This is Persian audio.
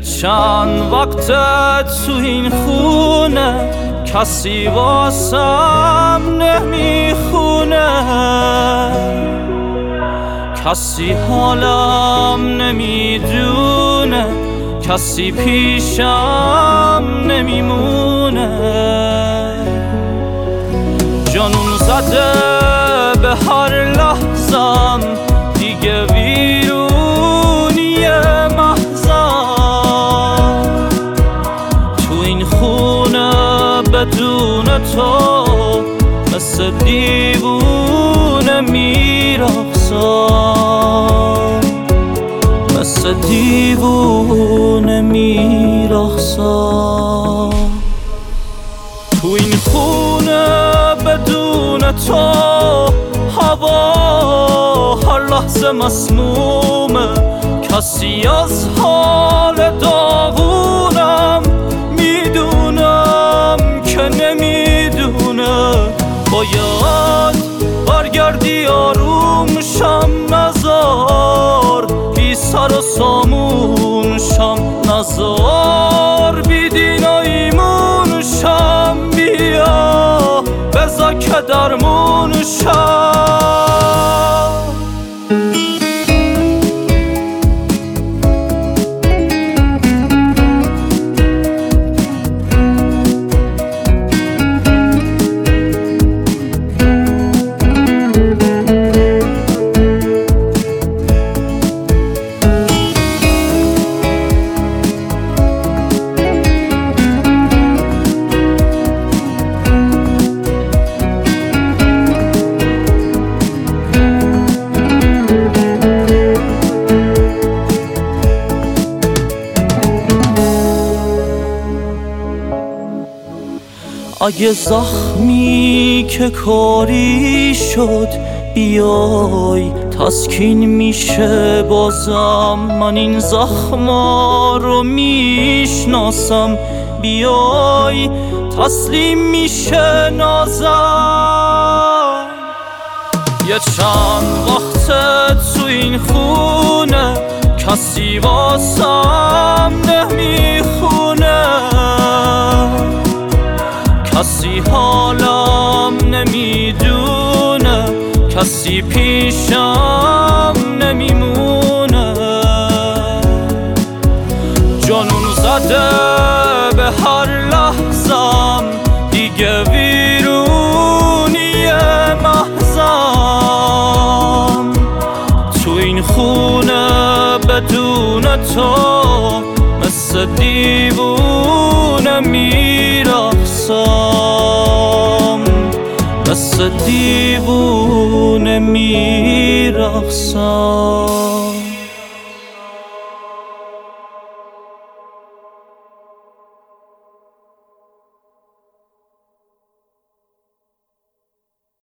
چند وقت تو این خونه کسی واسم نمیخونه، کسی حالم نمیدونه، کسی پیشم نمیمونه. جنون زده به هر لحظم دیگه ویرونی محضم، تو این خونه بدون تو مثل دیوونه میرقصم، مثل دیوونه میرقصم. تو این خونه بدون تو هوا هر لحظه مسمومه، کسی از حال داغونم میدونم که نمیدونه. باید برگردی آروم شم، نزار بی سر و سامون شم، نزار بی دین و ایمون شم، بیا بذار که درمون شم. اگه زخمی که کاری شد بیای تسکین میشه بازم، من این زخما رو میشناسم، بیای تسلیم میشه نازم. یه چند وقت تو این خونه کسی واسم نمیخونه، کسی حالم نمیدونه، کسی پیشم نمیمونه. جنون زده به هر لحظم دیگه ویرونی محضم، تو این خونه بدون تو مثل دیوونه میرقصم، مثل دیوونه میرقصم.